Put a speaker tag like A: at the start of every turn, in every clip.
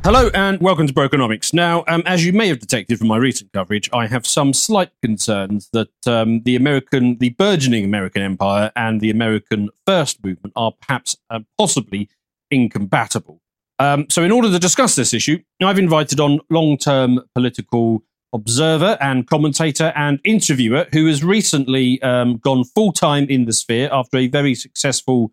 A: Hello and welcome to Brokenomics. Now, as you may have detected from my recent coverage, I have some slight concerns that the burgeoning American empire and the American First movement are perhaps possibly incompatible. So in order to discuss this issue, I've invited on long-term political observer and commentator and interviewer who has recently gone full-time in the sphere after a very successful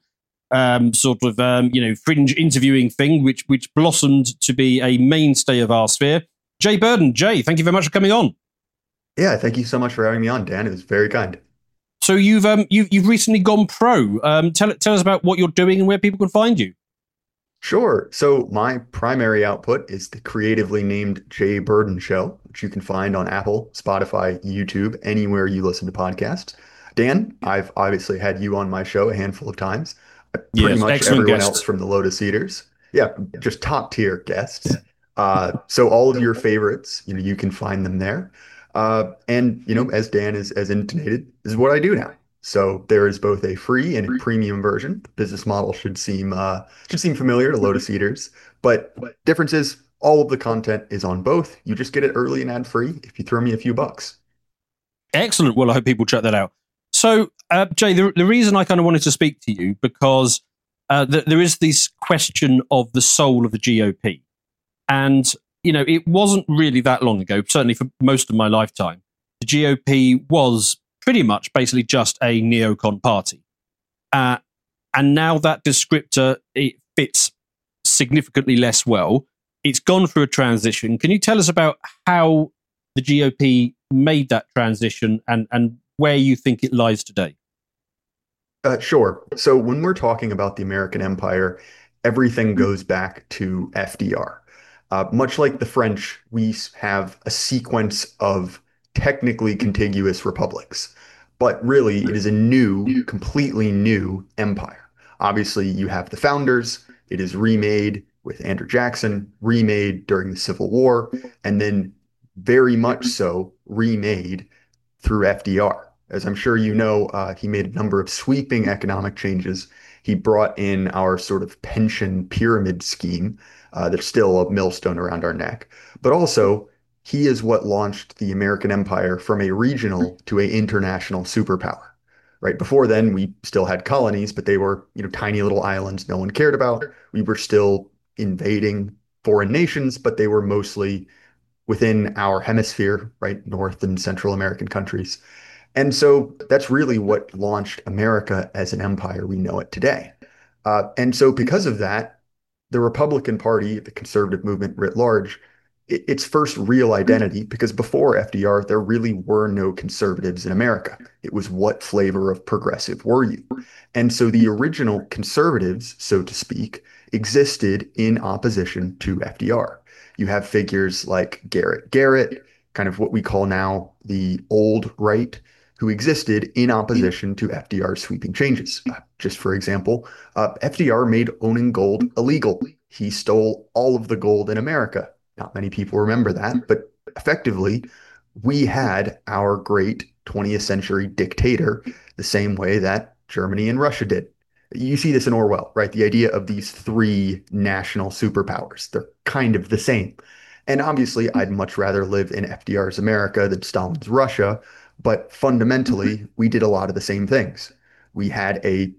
A: fringe interviewing thing, which blossomed to be a mainstay of our sphere. Jay Burden. Jay, thank you very much for coming on.
B: Yeah, thank you so much for having me on, Dan. It was very kind.
A: So you've recently gone pro. Tell us about what you're doing and where people can find you.
B: Sure. So my primary output is the creatively named Jay Burden Show, which you can find on Apple, Spotify, YouTube, anywhere you listen to podcasts. Dan, I've obviously had you on my show a handful of times. Pretty
A: Yes,
B: much
A: excellent
B: everyone
A: guest.
B: else from the Lotus Eaters. Yeah, just top tier guests. So all of your favorites, you can find them there. And as Dan has intimated, this is what I do now. So there is both a free and a premium version. The business model should seem familiar to Lotus Eaters, but difference is all of the content is on both. You just get it early and ad free if you throw me a few bucks.
A: Excellent. Well, I hope people check that out. So, Jay, the reason I kind of wanted to speak to you because there is this question of the soul of the GOP, and it wasn't really that long ago. Certainly for most of my lifetime, the GOP was pretty much basically just a neocon party, and now that descriptor it fits significantly less well. It's gone through a transition. Can you tell us about how the GOP made that transition and where you think it lies today?
B: Sure. So when we're talking about the American Empire, everything goes back to FDR. Much like the French, we have a sequence of technically contiguous republics, but really it is a completely new empire. Obviously, you have the founders. It is remade with Andrew Jackson, remade during the Civil War, and then very much so remade through FDR. As I'm sure you know, he made a number of sweeping economic changes. He brought in our sort of pension pyramid scheme that's still a millstone around our neck. But also, he is what launched the American empire from a regional to a international superpower. Right before then, we still had colonies, but they were, tiny little islands no one cared about. We were still invading foreign nations, but they were mostly within our hemisphere, right? North and Central American countries. And so that's really what launched America as an empire we know it today. And so because of that, the Republican Party, the conservative movement writ large, its first real identity, because before FDR, there really were no conservatives in America. It was what flavor of progressive were you? And so the original conservatives, so to speak, existed in opposition to FDR. You have figures like Garrett Garrett, kind of what we call now the old right, who existed in opposition to FDR's sweeping changes. Just for example, FDR made owning gold illegal. He stole all of the gold in America. Not many people remember that, but effectively, we had our great 20th century dictator the same way that Germany and Russia did. You see this in Orwell, right? The idea of these three national superpowers. They're kind of the same. And obviously, I'd much rather live in FDR's America than Stalin's Russia. But fundamentally, we did a lot of the same things. We had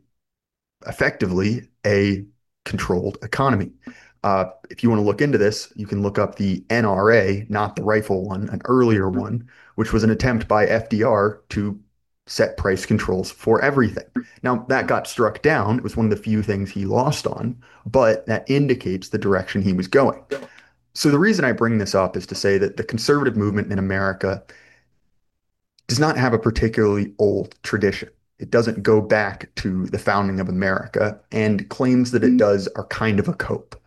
B: effectively a controlled economy. If you want to look into this, you can look up the NRA, not the rifle one, an earlier one, which was an attempt by FDR to set price controls for everything. Now, that got struck down. It was one of the few things he lost on, but that indicates the direction he was going. So the reason I bring this up is to say that the conservative movement in America does not have a particularly old tradition. It doesn't go back to the founding of America, and claims that it does are kind of a cope.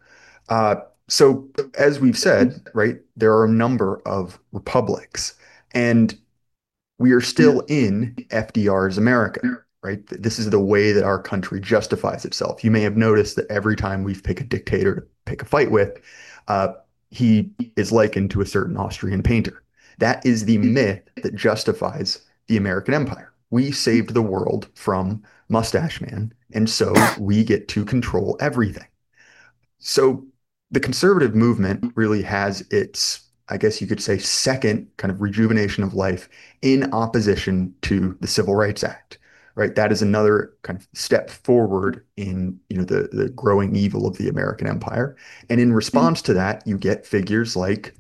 B: So, as we've said, right, there are a number of republics, and we are still in FDR's America, right? This is the way that our country justifies itself. You may have noticed that every time we pick a dictator to pick a fight with, uh, he is likened to a certain Austrian painter. That is the myth that justifies the American empire. We saved the world from Mustache Man, and so we get to control everything. So the conservative movement really has its, I guess you could say, second kind of rejuvenation of life in opposition to the Civil Rights Act, right? That is another kind of step forward in, the growing evil of the American empire. And in response to that, you get figures like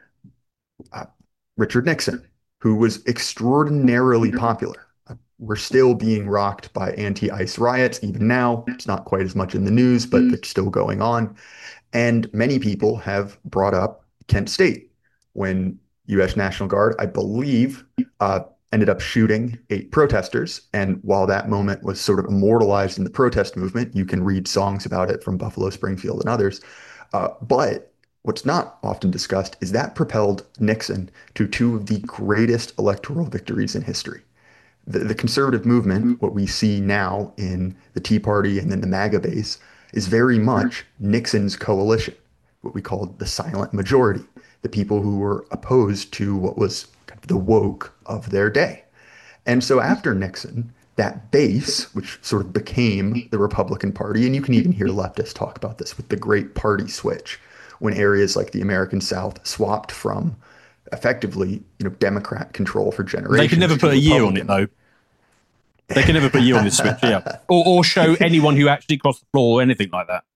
B: uh, Richard Nixon, who was extraordinarily popular. We're still being rocked by anti-ICE riots even now. It's not quite as much in the news, but they're still going on. And many people have brought up Kent State when U.S. National Guard, I believe, uh, ended up shooting 8 protesters. And while that moment was sort of immortalized in the protest movement, you can read songs about it from Buffalo Springfield and others. But what's not often discussed is that propelled Nixon to two of the greatest electoral victories in history. The conservative movement, what we see now in the Tea Party and then the MAGA base, is very much Nixon's coalition, what we called the silent majority, the people who were opposed to what was kind of the woke of their day. And so after Nixon, that base, which sort of became the Republican Party, and you can even hear leftists talk about this with the great party switch, when areas like the American South swapped from effectively, Democrat control for
A: They can never
B: generations to
A: put a year on it,
B: Republican.
A: though. They can never put a year on this switch, yeah. Or show anyone who actually crossed the floor or anything like that.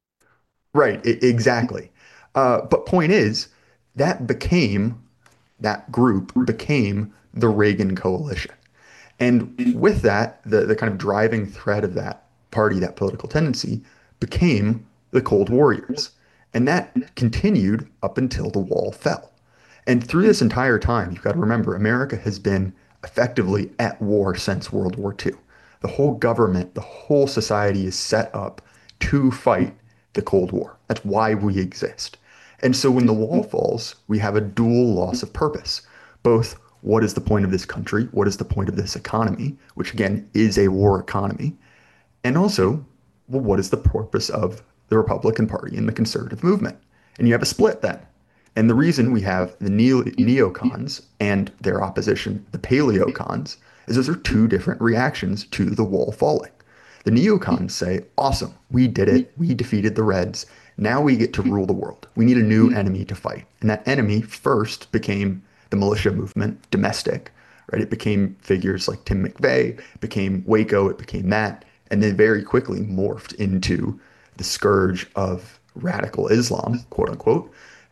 B: Right, exactly. But point is, that became, that group became the Reagan coalition. And with that, the kind of driving thread of that party, that political tendency, became the Cold Warriors. And that continued up until the wall fell. And through this entire time, you've got to remember, America has been effectively at war since World War II. The whole government, the whole society is set up to fight the Cold War. That's why we exist. And so when the wall falls, we have a dual loss of purpose. Both what is the point of this country? What is the point of this economy? Which again is a war economy. And also, well, what is the purpose of the Republican Party and the conservative movement? And you have a split then. And the reason we have the neocons and their opposition, the paleocons, is those are two different reactions to the wall falling. The neocons say, awesome, we did it. We defeated the Reds. Now we get to rule the world. We need a new enemy to fight. And that enemy first became the militia movement, domestic, right? It became figures like Tim McVeigh, it became Waco, it became that, and then very quickly morphed into the scourge of radical Islam, quote unquote.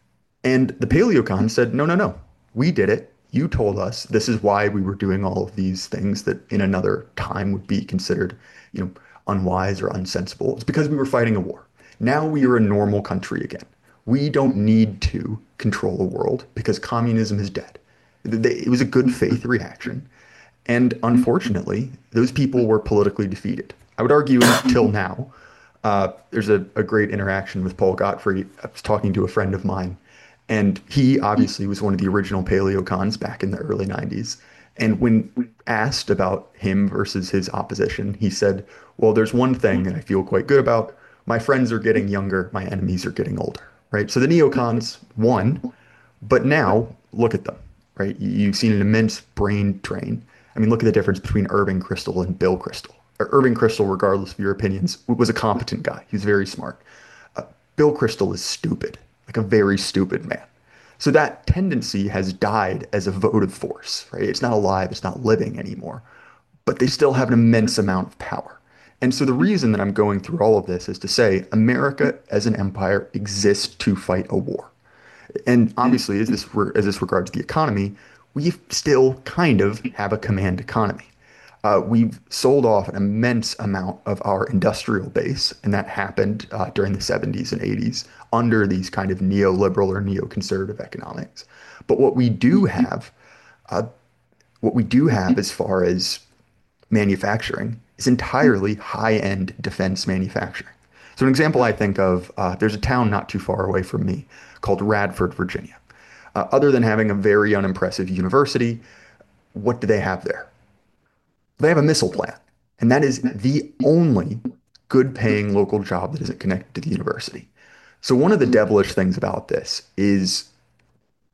B: And the paleocons said, no, no, no, we did it. You told us this is why we were doing all of these things that in another time would be considered, you know, unwise or unsensible. It's because we were fighting a war. Now we are a normal country again. We don't need to control the world because communism is dead. It was a good faith reaction. And unfortunately, those people were politically defeated. I would argue until now. There's a great interaction with Paul Gottfried. I was talking to a friend of mine, and he obviously was one of the original paleocons back in the early 90s. And when asked about him versus his opposition, he said, well, there's one thing that I feel quite good about. My friends are getting younger, my enemies are getting older, right? So the neocons won, but now look at them, right? You've seen an immense brain drain. I mean, look at the difference between Irving Kristol and Bill Kristol. Irving Kristol, regardless of your opinions, was a competent guy. He was very smart. Bill Kristol is stupid, like a very stupid man. So that tendency has died as a votive force, right? It's not alive, it's not living anymore, but they still have an immense amount of power. And so the reason that I'm going through all of this is to say America as an empire exists to fight a war. And obviously, as this regards the economy, we still kind of have a command economy. We've sold off an immense amount of our industrial base, and that happened during the 70s and 80s under these kind of neoliberal or neoconservative economics. But uh, what we do have as far as manufacturing is entirely high-end defense manufacturing. So an example I think of, there's a town not too far away from me called Radford, Virginia. Other than having a very unimpressive university, what do they have there? They have a missile plant, and that is the only good paying local job that isn't connected to the university. So one of the devilish things about this is,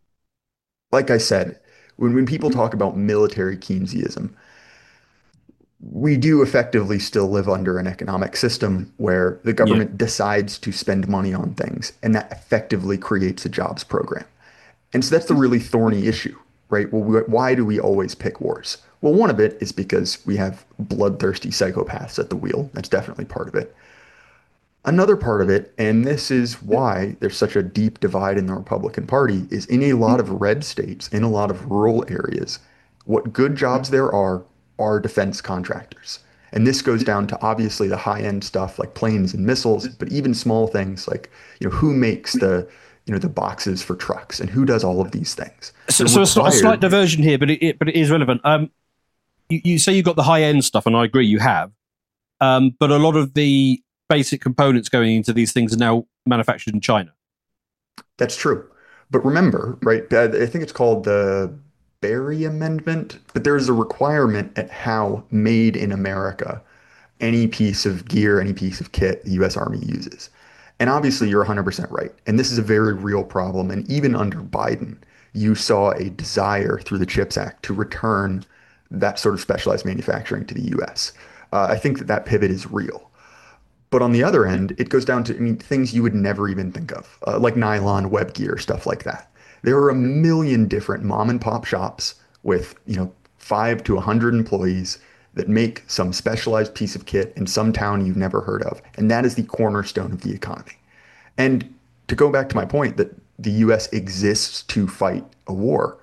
B: like I said, when people talk about military Keynesianism, we do effectively still live under an economic system where the
A: Yeah.
B: government decides to spend money on things, and that effectively creates a jobs program. And so that's the really thorny issue, right? Well, why do we always pick wars? Well, one of it is because we have bloodthirsty psychopaths at the wheel. That's definitely part of it. Another part of it, and this is why there's such a deep divide in the Republican Party, is in a lot of red states, in a lot of rural areas, what good jobs there are defense contractors. And this goes down to obviously the high-end stuff like planes and missiles, but even small things like, who makes the boxes for trucks and who does all of these things.
A: So,
B: They're
A: so a slight
B: required.
A: diversion here, but it is relevant. You say you've got the high end stuff, and I agree you have. But a lot of the basic components going into these things are now manufactured in China.
B: That's true. But remember, right? I think it's called the Berry Amendment, but there's a requirement at how made in America any piece of gear, any piece of kit the US Army uses. And obviously, you're 100% right. And this is a very real problem. And even under Biden, you saw a desire through the CHIPS Act to return that sort of specialized manufacturing to the US. I think that that pivot is real. But on the other end, it goes down to, I mean, things you would never even think of, like nylon web gear, stuff like that. There are a million different mom and pop shops with, 5 to 100 employees that make some specialized piece of kit in some town you've never heard of. And that is the cornerstone of the economy. And to go back to my point that the US exists to fight a war,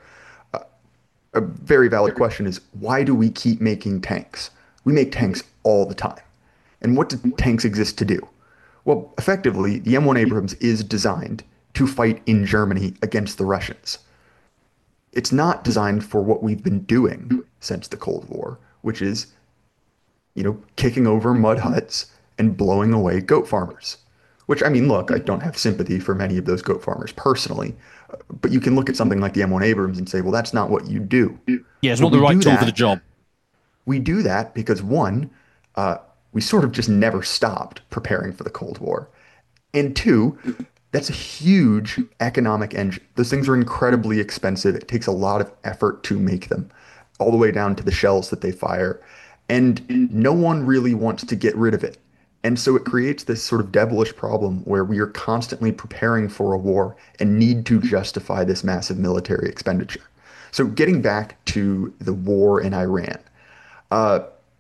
B: a very valid question is why do we keep making tanks? We make tanks all the time. And what do tanks exist to do? Well, effectively, the M1 Abrams is designed to fight in Germany against the Russians. It's not designed for what we've been doing since the Cold War, which is, kicking over mud huts and blowing away goat farmers. Which, I mean, look, I don't have sympathy for many of those goat farmers personally, but you can look at something like the M1 Abrams and say, well, that's not what you do.
A: Yeah, it's
B: But
A: not the
B: we
A: right
B: do
A: tool for the
B: that.
A: job.
B: We do that because one, uh, we sort of just never stopped preparing for the Cold War. And two, that's a huge economic engine. Those things are incredibly expensive. It takes a lot of effort to make them, all the way down to the shells that they fire. And no one really wants to get rid of it. And so it creates this sort of devilish problem where we are constantly preparing for a war and need to justify this massive military expenditure. So getting back to the war in Iran, uh,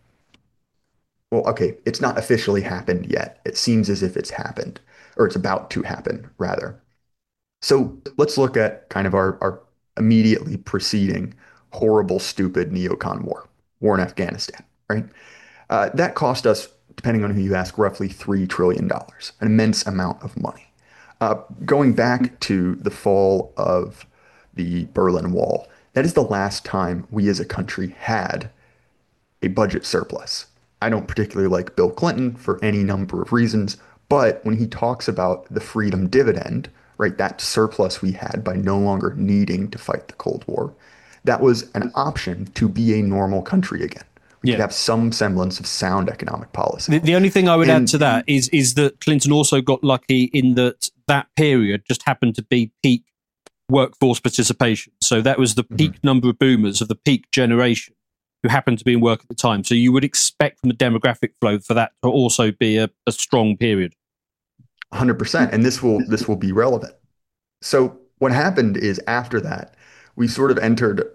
B: well, okay, it's not officially happened yet. It seems as if it's happened, or it's about to happen, rather. So let's look at kind of our immediately preceding horrible, stupid neocon war in Afghanistan, right? That cost us, depending on who you ask, roughly $3 trillion, dollars, an immense amount of money. Going back to the fall of the Berlin Wall, that is the last time we as a country had a budget surplus. I don't particularly like Bill Clinton for any number of reasons, but when he talks about the freedom dividend, right, that surplus we had by no longer needing to fight the Cold War, that was an option to be a normal country again. We could
A: Yeah.
B: have some semblance of sound economic policy.
A: The only thing I would add
B: And
A: to that is that Clinton also got lucky in that period just happened to be peak workforce participation. So that was the
B: Mhm,
A: peak number of boomers of the peak generation who happened to be in work at the time. So you would expect from the demographic flow for that to also be a strong period.
B: 100%, and this will be relevant. So what happened is after that, we sort of entered,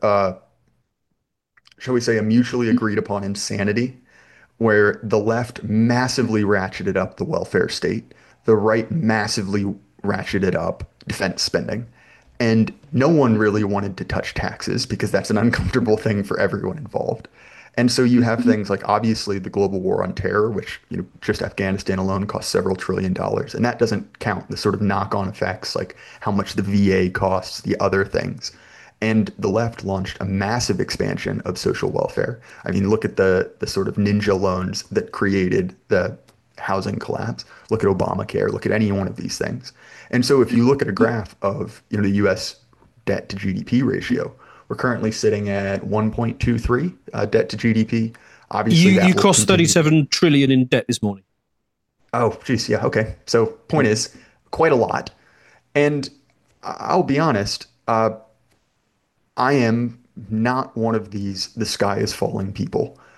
B: shall we say, a mutually agreed upon insanity where the left massively ratcheted up the welfare state, the right massively ratcheted up defense spending, and no one really wanted to touch taxes because that's an uncomfortable thing for everyone involved. And so you have things like obviously the global war on terror, which, just Afghanistan alone cost several trillion dollars. And that doesn't count the sort of knock-on effects like how much the VA costs, the other things. And the left launched a massive expansion of social welfare. I mean, look at the sort of ninja loans that created the housing collapse. Look at Obamacare. Look at any one of these things. And so if you look at a graph of, the U.S. debt to GDP ratio, we're currently sitting at 1.23 debt to GDP. Obviously,
A: You
B: that will
A: crossed
B: continue.
A: 37 trillion in debt this morning.
B: Oh, geez, yeah, okay. So point is, quite a lot. And I'll be honest, I am not one of these the sky is falling people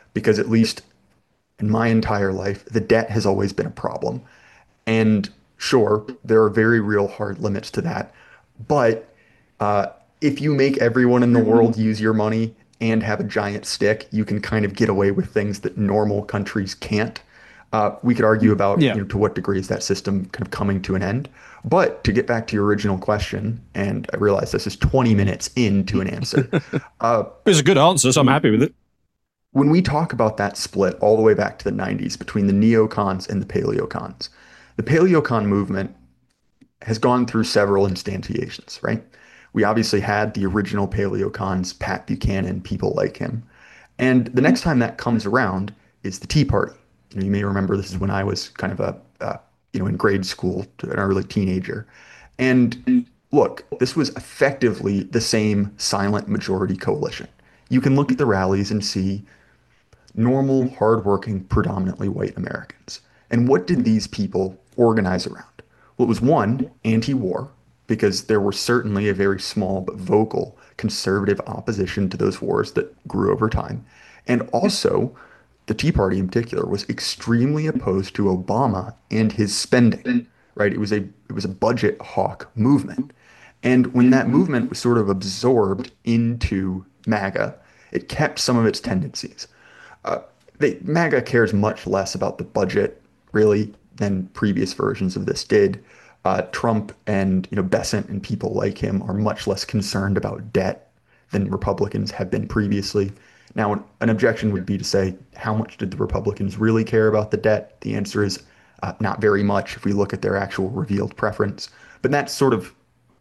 B: because at least in my entire life, the debt has always been a problem. And sure, there are very real hard limits to that. But uh, if you make everyone in the world use your money and have a giant stick, you can kind of get away with things that normal countries can't. We could argue about,
A: Yeah,
B: to what degree is that system kind of coming to an end. But to get back to your original question, and I realize this is 20 minutes into an answer. Uh,
A: it's a good answer, so I'm
B: when
A: happy with it.
B: when we talk about that split all the way back to the 90s between the neocons and the paleocons, the paleocon movement has gone through several instantiations, right? We obviously had the original paleocons, Pat Buchanan, people like him. And the next time that comes around is the Tea Party. You may remember this is when I was kind of in grade school, an early teenager. And look, this was effectively the same silent majority coalition. You can look at the rallies and see normal, hardworking, predominantly white Americans. And what did these people organize around? Well, it was one, anti-war, because there were certainly a very small but vocal conservative opposition to those wars that grew over time. And also, the Tea Party in particular was extremely opposed to Obama and his spending, right? It was a budget hawk movement. And when that movement was sort of absorbed into MAGA, it kept some of its tendencies. Uh, MAGA cares much less about the budget, really, than previous versions of this did. Trump and Bessent and people like him are much less concerned about debt than Republicans have been previously. Now, an objection would be to say, how much did the Republicans really care about the debt? The answer is not very much if we look at their actual revealed preference. But that's sort of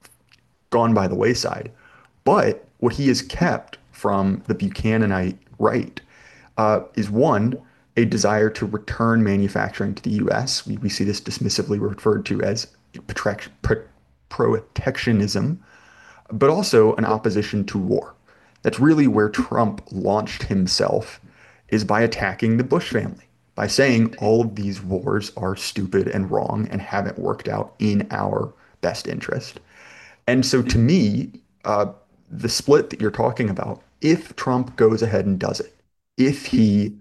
B: gone by the wayside. But what he has kept from the Buchananite right is one, a desire to return manufacturing to the US. We see this dismissively referred to as protectionism, but also an opposition to war. That's really where Trump launched himself, is by attacking the Bush family, by saying all of these wars are stupid and wrong and haven't worked out in our best interest. And so to me, the split that you're talking about, if Trump goes ahead and does it, if he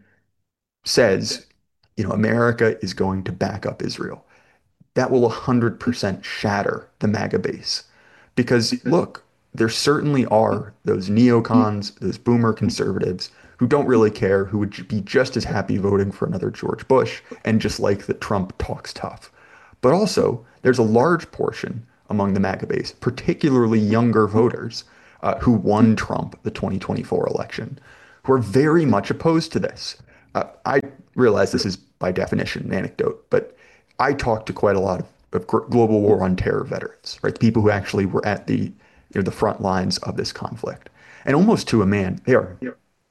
B: says, America is going to back up Israel, that will 100% shatter the MAGA base. Because look, there certainly are those neocons, those boomer conservatives who don't really care, who would be just as happy voting for another George Bush and just like that Trump talks tough. But also, there's a large portion among the MAGA base, particularly younger voters, who won Trump the 2024 election, who are very much opposed to this. I realize this is by definition an anecdote, but I talked to quite a lot of global war on terror veterans, right? The people who actually were at the front lines of this conflict. And almost to a man, they are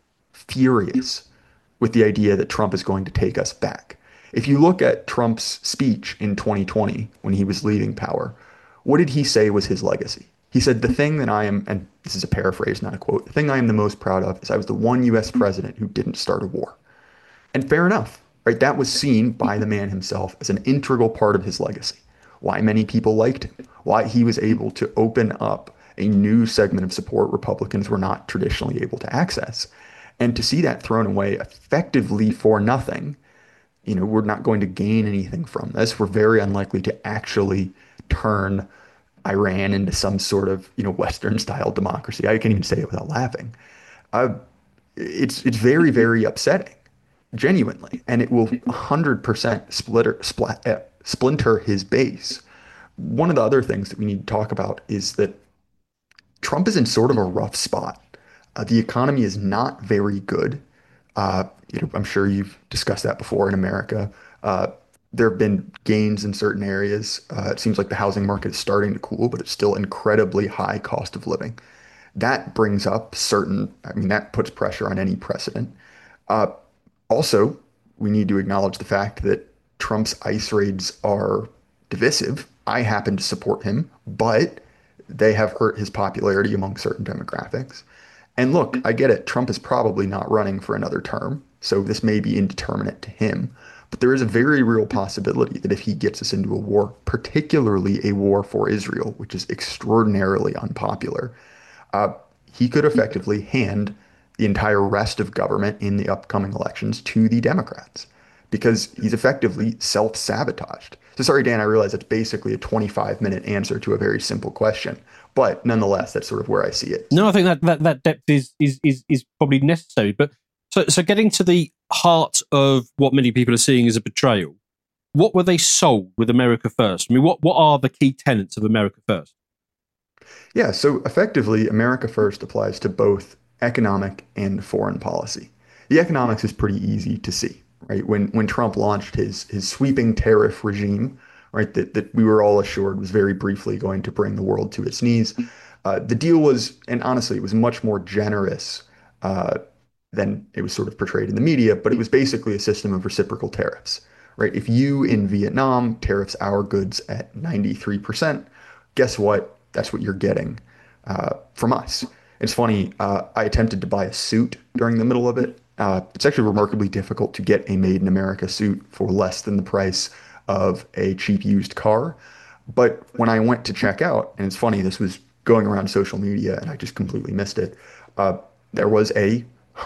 B: furious with the idea that Trump is going to take us back. If you look at Trump's speech in 2020 when he was leaving power, what did he say was his legacy? He said, the thing that I am, and this is a paraphrase, not a quote, the thing I am the most proud of is I was the one US president who didn't start a war. And fair enough, right? That was seen by the man himself as an integral part of his legacy. Why many people liked him, why he was able to open up a new segment of support Republicans were not traditionally able to access. And to see that thrown away effectively for nothing, we're not going to gain anything from this. We're very unlikely to actually turn Iran into some sort of, Western style democracy. I can't even say it without laughing. Uh, it's very, very upsetting, genuinely, and it will 100% splinter his base. One of the other things that we need to talk about is that Trump is in sort of a rough spot. The economy is not very good. I'm sure you've discussed that before in America. Uh, there have been gains in certain areas. It seems like the housing market is starting to cool, but it's still incredibly high cost of living. That brings up that puts pressure on any precedent. Uh, Also, we need to acknowledge the fact that Trump's ICE raids are divisive. I happen to support him, but they have hurt his popularity among certain demographics. And look, I get it. Trump is probably not running for another term, so this may be indeterminate to him. But there is a very real possibility that if he gets us into a war, particularly a war for Israel, which is extraordinarily unpopular, uh, he could effectively hand the entire rest of government in the upcoming elections to the Democrats because he's effectively self-sabotaged. So sorry, Dan, I realize it's basically a 25-minute answer to a very simple question, but nonetheless, that's sort of where I see it.
A: No, I think that depth is probably necessary. But so getting to the heart of what many people are seeing as a betrayal, what were they sold with America First? I mean, what are the key tenets of America First?
B: Yeah, so effectively, America First applies to both economic and foreign policy. The economics is pretty easy to see, right? When Trump launched his sweeping tariff regime, right, that we were all assured was very briefly going to bring the world to its knees, the deal was, and honestly, it was much more generous uh, than it was sort of portrayed in the media, but it was basically a system of reciprocal tariffs, right? If you in Vietnam tariffs our goods at 93%, guess what? That's what you're getting from us. It's funny, I attempted to buy a suit during the middle of it. It's actually remarkably difficult to get a made in America suit for less than the price of a cheap used car. But when I went to check out, and it's funny, this was going around social media and I just completely missed it. There was a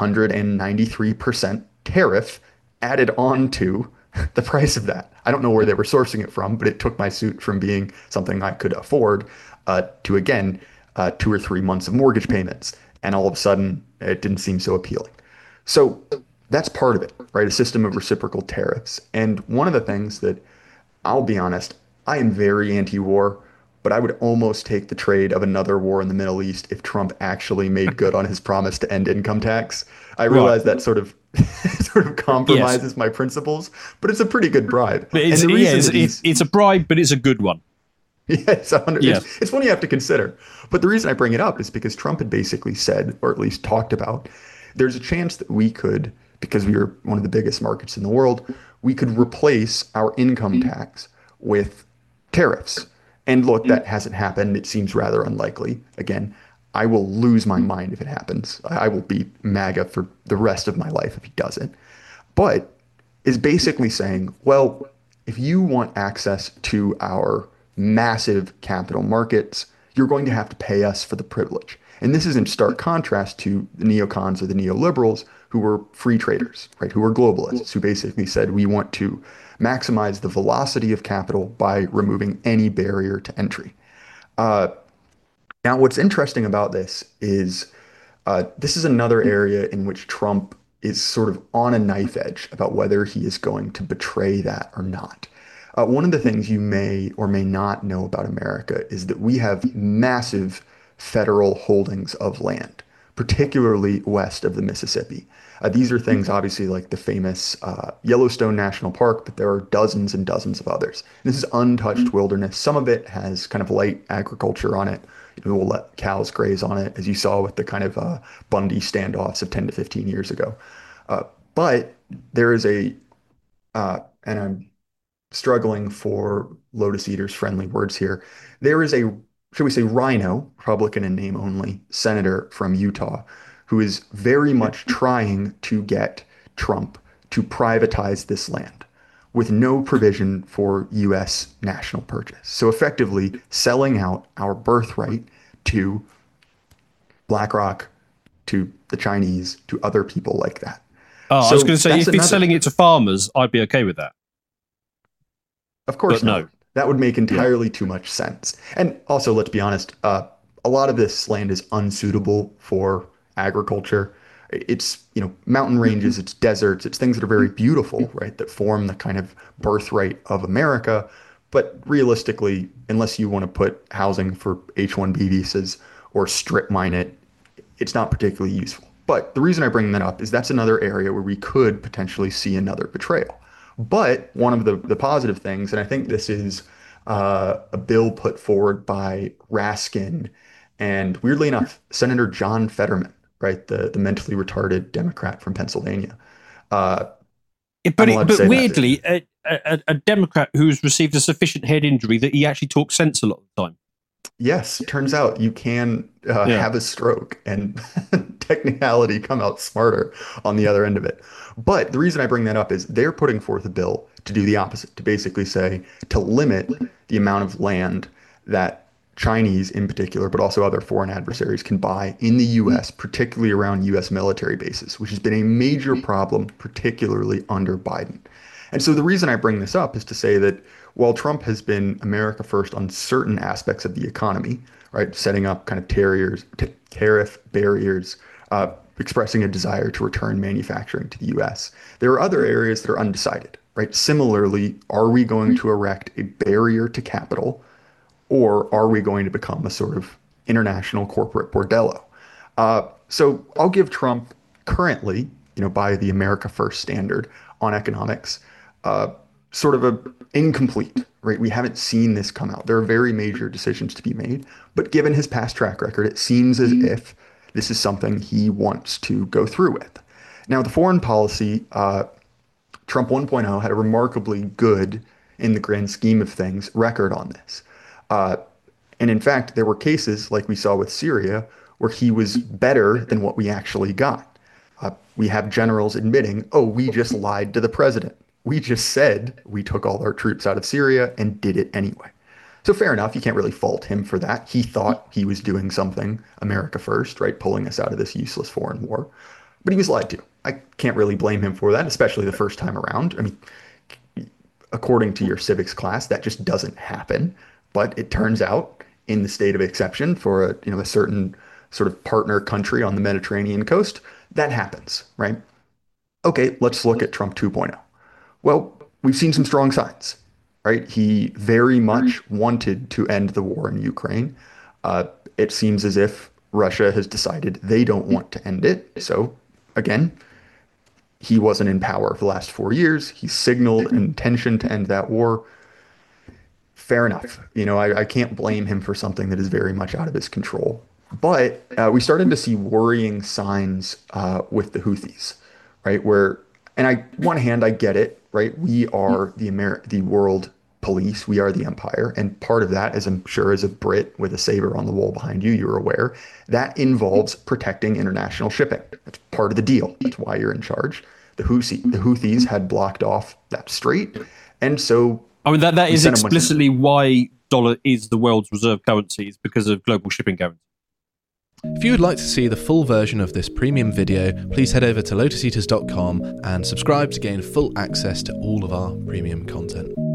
B: 193% tariff added on to the price of that. I don't know where they were sourcing it from, but it took my suit from being something I could afford to again 2 or 3 months of mortgage payments. And all of a sudden, it didn't seem so appealing. So that's part of it, right? A system of reciprocal tariffs. And one of the things that I'll be honest, I am very anti-war, but I would almost take the trade of another war in the Middle East if Trump actually made good on his promise to end income tax. I
A: Right.
B: realize that sort of sort of
A: Yes.
B: compromises my principles, but it's a pretty good bribe.
A: But
B: And
A: it's
B: the
A: yeah,
B: reason that he's
A: it's a bribe, but it's a good one.
B: yeah,
A: Yes.
B: it's one you have to consider. But the reason I bring it up is because Trump had basically said, or at least talked about, there's a chance that we could, because we are one of the biggest markets in the world, we could replace our income tax with tariffs. And look, that hasn't happened. It seems rather unlikely. Again, I will lose my mind if it happens. I will be MAGA for the rest of my life if he doesn't. But is basically saying, well, if you want access to our massive capital markets, you're going to have to pay us for the privilege. And this is in stark contrast to the neocons or the neoliberals who were free traders, right? Who were globalists, who basically said we want to maximize the velocity of capital by removing any barrier to entry. Uh, Now, what's interesting about this is another area in which Trump is sort of on a knife edge about whether he is going to betray that or not. One of the things you may or may not know about America is that we have massive federal holdings of land, particularly west of the Mississippi. These are things obviously like the famous Yellowstone National Park, but there are dozens and dozens of others. This is untouched wilderness. Some of it has kind of light agriculture on it. We'll let cows graze on it, as you saw with the kind of Bundy standoffs of 10 to 15 years ago. But there is and I'm struggling for Lotus Eaters friendly words here. There is a, shall we say, rhino, Republican in name only, senator from Utah, who is very much trying to get Trump to privatize this land with no provision for U.S. national purchase. So effectively selling out our birthright to BlackRock, to the Chinese, to other people like that.
A: Oh, I was
B: So
A: going to say,
B: that's
A: if he's
B: another.
A: selling it to farmers, I'd be okay with that.
B: Of course
A: But no.
B: not. That would make
A: Yeah.
B: entirely too much sense. And also, let's be honest, a lot of this land is unsuitable for agriculture. It's, mountain ranges, it's deserts, it's things that are very beautiful, right? That form the kind of birthright of America. But realistically, unless you want to put housing for H-1B visas or strip mine it, it's not particularly useful. But the reason I bring that up is that's another area where we could potentially see another betrayal. But one of the positive things, and I think this is a bill put forward by Raskin and weirdly enough, Senator John Fetterman, right, the mentally retarded Democrat from Pennsylvania. Uh, I'm allowed to
A: But
B: say that.
A: weirdly, a Democrat who's received a sufficient head injury that he actually talks sense a lot of the time.
B: Yes, turns out you can
A: Yeah.
B: have a stroke and technicality come out smarter on the other end of it. But the reason I bring that up is they're putting forth a bill to do the opposite, to basically say to limit the amount of land that Chinese in particular, but also other foreign adversaries can buy in the US, particularly around US military bases, which has been a major problem, particularly under Biden. And so the reason I bring this up is to say that while Trump has been America first on certain aspects of the economy, right, setting up kind of tariff barriers, expressing a desire to return manufacturing to the US, there are other areas that are undecided, right? Similarly, are we going to erect a barrier to capital, or are we going to become a sort of international corporate bordello? So I'll give Trump currently, by the America First standard on economics, sort of a incomplete, right? We haven't seen this come out. There are very major decisions to be made, but given his past track record, it seems as if this is something he wants to go through with. Now, the foreign policy, Trump 1.0 had a remarkably good, in the grand scheme of things, record on this. And in fact, there were cases like we saw with Syria where he was better than what we actually got. We have generals admitting, oh, we just lied to the president. We just said we took all our troops out of Syria and did it anyway. So fair enough, you can't really fault him for that. He thought he was doing something America first, right? Pulling us out of this useless foreign war. But he was lied to. I can't really blame him for that, especially the first time around. I mean, according to your civics class, that just doesn't happen. But it turns out in the state of exception for a certain sort of partner country on the Mediterranean coast, that happens, right? Okay, let's look at Trump 2.0. Well, we've seen some strong signs, right? He very much wanted to end the war in Ukraine. It seems as if Russia has decided they don't want to end it. So again, he wasn't in power for the last 4 years. He signaled an intention to end that war. Fair enough. I can't blame him for something that is very much out of his control. But we started to see worrying signs with the Houthis, right? And on one hand, I get it, right? We are the world police. We are the empire. And part of that, as I'm sure as a Brit with a saber on the wall behind you, you're aware, that involves protecting international shipping. That's part of the deal. That's why you're in charge. The Houthis had blocked off that strait. And so
A: I mean, that is explicitly why dollar is the world's reserve currency, is because of global shipping guarantee.
C: If you would like to see the full version of this premium video, please head over to lotuseaters.com and subscribe to gain full access to all of our premium content.